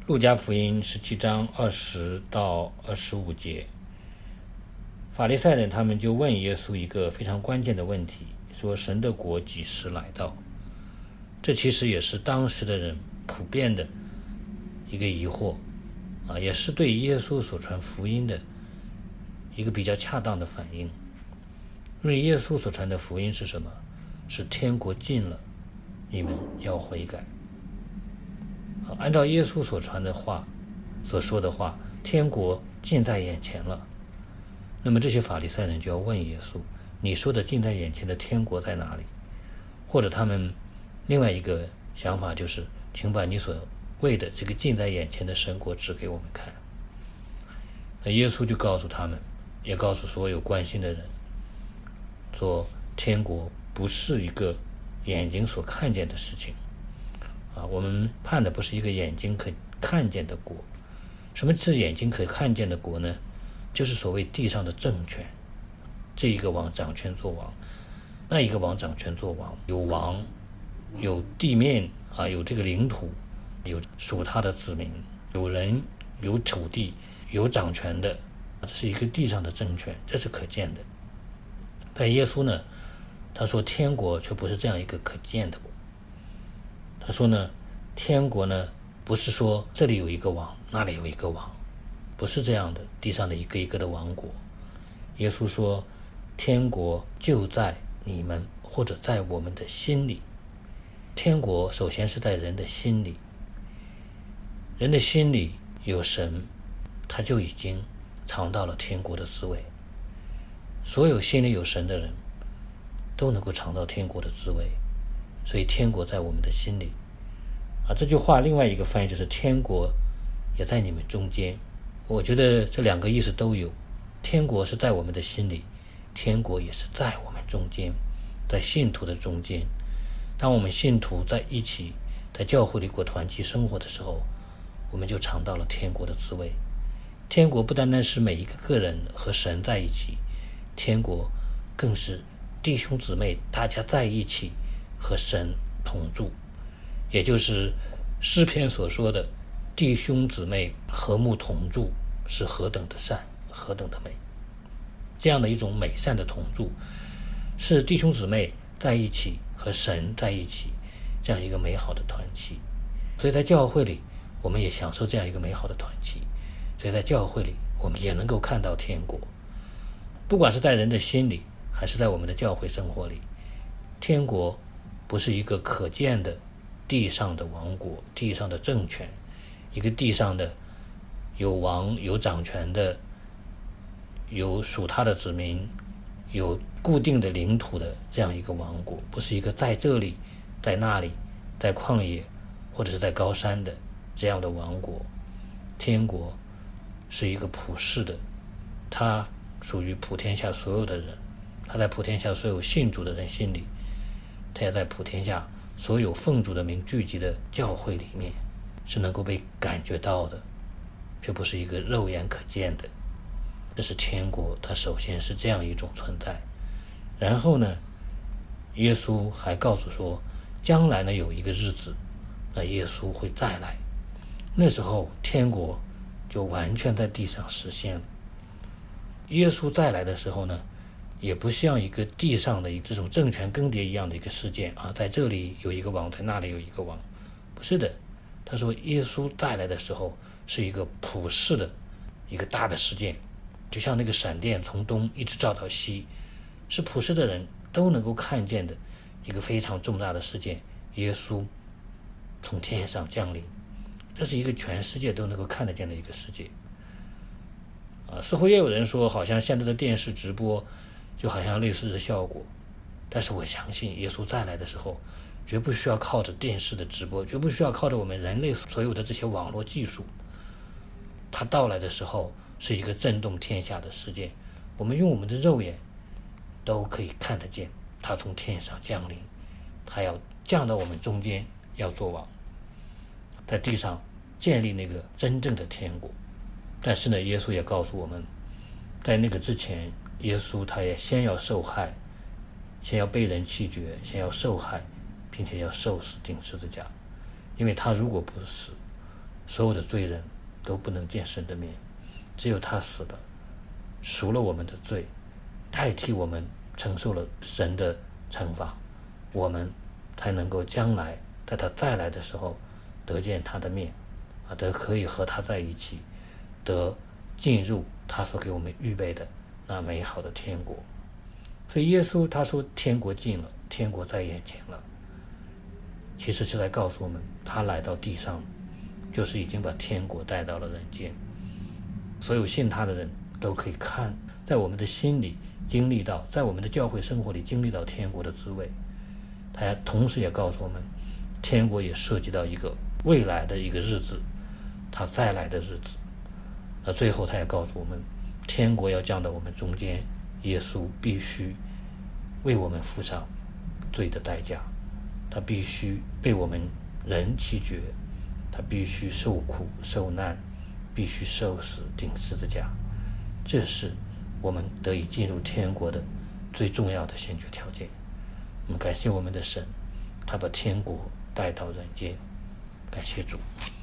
路加福音17章20到25节，法利赛人他们就问耶稣一个非常关键的问题，说神的国几时来到？这其实也是当时的人普遍的一个疑惑也是对耶稣所传福音的一个比较恰当的反应。因为耶稣所传的福音是什么？是天国近了，你们要悔改。按照耶稣所传的话，所说的话，天国近在眼前了。那么这些法利赛人就要问耶稣，你说的近在眼前的天国在哪里？或者他们另外一个想法就是，请把你所谓的这个近在眼前的神国指给我们看。那耶稣就告诉他们，也告诉所有关心的人，说天国不是一个眼睛所看见的事情我们盼的不是一个眼睛可看见的国。什么是眼睛可看见的国呢？就是所谓地上的政权，这一个王掌权做王，那一个王掌权做王，有王，有地面有这个领土，有属他的子民，有人，有土地，有掌权的，这是一个地上的政权，这是可见的。但耶稣呢，他说天国却不是这样一个可见的国。他说呢，天国呢不是说这里有一个王，那里有一个王，不是这样的，地上的一个一个的王国。耶稣说天国就在你们或者在我们的心里。天国首先是在人的心里，人的心里有神，他就已经尝到了天国的滋味。所有心里有神的人都能够尝到天国的滋味，所以天国在我们的心里这句话另外一个翻译就是天国也在你们中间。我觉得这两个意思都有，天国是在我们的心里，天国也是在我们中间，在信徒的中间。当我们信徒在一起在教会里过团契生活的时候，我们就尝到了天国的滋味。天国不单单是每一个个人和神在一起，天国更是弟兄姊妹大家在一起和神同住，也就是诗篇所说的弟兄姊妹和睦同住，是何等的善，何等的美。这样的一种美善的同住，是弟兄姊妹在一起和神在一起这样一个美好的团契。所以在教会里我们也享受这样一个美好的团契，所以在教会里我们也能够看到天国。不管是在人的心里还是在我们的教会生活里，天国不是一个可见的地上的王国，地上的政权，一个地上的有王有掌权的，有属他的子民，有固定的领土的这样一个王国，不是一个在这里在那里在旷野或者是在高山的这样的王国。天国是一个普世的，它属于普天下所有的人，它在普天下所有信主的人心里，它也在普天下所有奉主的名聚集的教会里面，是能够被感觉到的，却不是一个肉眼可见的。这是天国，它首先是这样一种存在。然后呢，耶稣还告诉说，将来呢有一个日子，那耶稣会再来，那时候天国就完全在地上实现了。耶稣再来的时候呢，也不像一个地上的这种政权更迭一样的一个事件在这里有一个王，在那里有一个王，不是的。他说耶稣再来的时候是一个普世的一个大的事件，就像那个闪电从东一直照到西，是普世的人都能够看见的一个非常重大的事件。耶稣从天上降临，这是一个全世界都能够看得见的一个世界似乎也有人说好像现在的电视直播就好像类似的效果，但是我相信耶稣再来的时候绝不需要靠着电视的直播，绝不需要靠着我们人类所有的这些网络技术，他到来的时候是一个震动天下的事件，我们用我们的肉眼都可以看得见他从天上降临，他要降到我们中间，要做王，在地上建立那个真正的天国。但是呢，耶稣也告诉我们，在那个之前，耶稣他也先要受害，先要被人弃绝，先要受害，并且要受死钉十字架。因为他如果不死， 所有的罪人都不能见神的面，只有他死了，赎了我们的罪，代替我们承受了神的惩罚，我们才能够将来在他再来的时候得见他的面，得可以和他在一起，得进入他所给我们预备的那美好的天国。所以耶稣他说天国近了，天国在眼前了，其实是在告诉我们，他来到地上就是已经把天国带到了人间。所有信他的人都可以看，在我们的心里经历到，在我们的教会生活里经历到天国的滋味。他同时也告诉我们，天国也涉及到一个未来的一个日子，他再来的日子。那最后他也告诉我们，天国要降到我们中间，耶稣必须为我们付上罪的代价，他必须被我们人弃绝，他必须受苦受难，必须受死钉十字架。这是我们得以进入天国的最重要的先决条件。我们感谢我们的神，他把天国带到人间，感谢主。